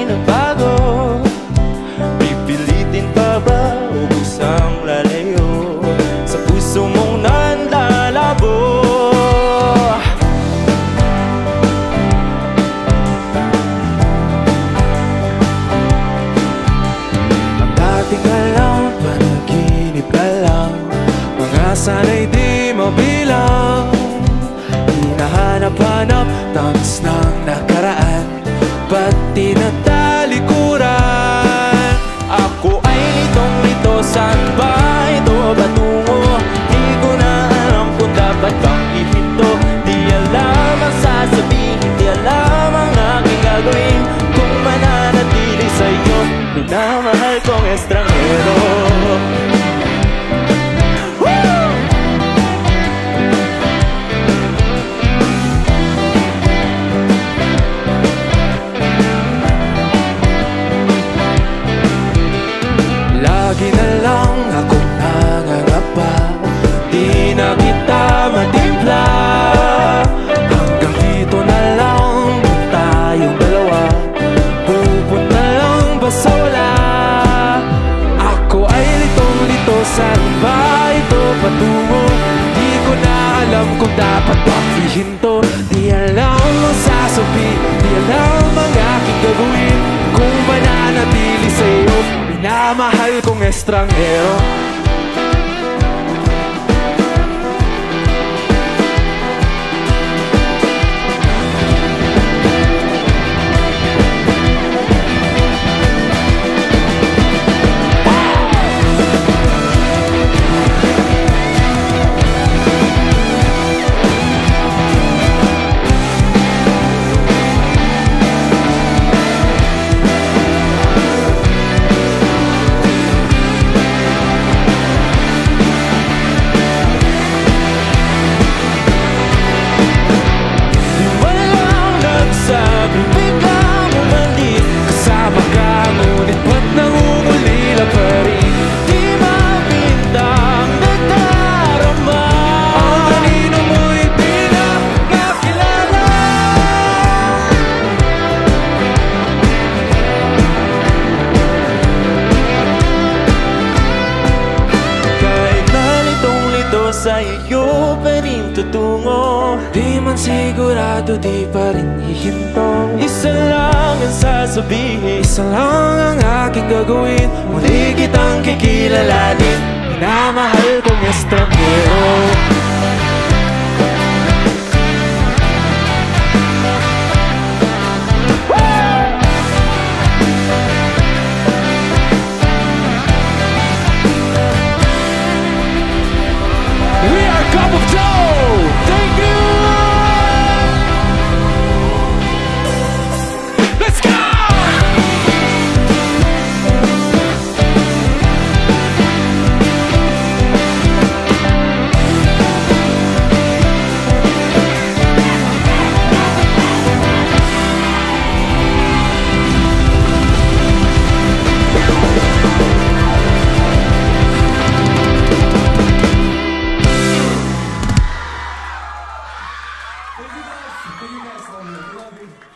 di nabago. Pipilitin pa ba o kusang lalayo sa puso mong nanlalabo? Ang dating alam, panaginip na lang, mga sana'y di mabilang. Hinahanap-hanap, tamis ng nakaraan, pati na talikuran. Ako ay litong-lito, saan ba ito patungo? Di ko na alam kung dapat bang ihinto. Di alam ang sasabihin, di alam ang aking gagawin kung mananatili sa'yo, minamahal kong estranghero. Lagi na lang akong nangangapa, di na kita matimpla. Hanggang dito na lang tayong dalawa, pupunta lang ba sa wala? Ako ay litong-lito, saan ba ito patungo? Di ko na alam kung dapat bang ihinto. Di alam ang sasabihin, di alam ang aking gagawin kung mananatili sa'yo, minamahal kong estranghero. Sa iyo pa rin tutungo, di man sigurado, di pa rin hihinto. Isa lang ang sasabihin, isa lang ang aking gagawin, muli kitang kikilalanin, minamahal kong estranghero. Cup of Joe! Thank you! Let's go! Thank you guys. Thank you guys. I love you.